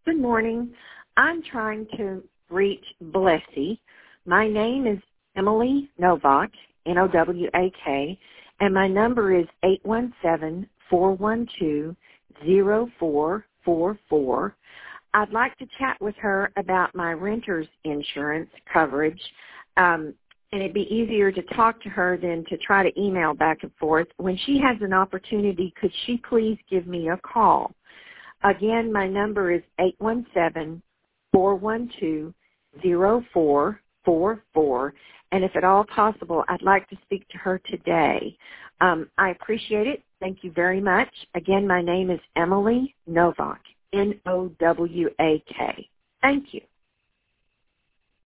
Good morning. I'm trying to reach Blessy. My name is Emily Novak, N-O-W-A-K, and my number is 817-412-0444. I'd like to chat with her about my renter's insurance coverage, and it'd be easier to talk to her than to try to email back and forth. When she has an opportunity, could she please give me a call? Again, my number is 817-412-0444, and if at all possible, I'd like to speak to her today. I appreciate it. Thank you very much. Again, my name is Emily Novak, N-O-W-A-K. Thank you.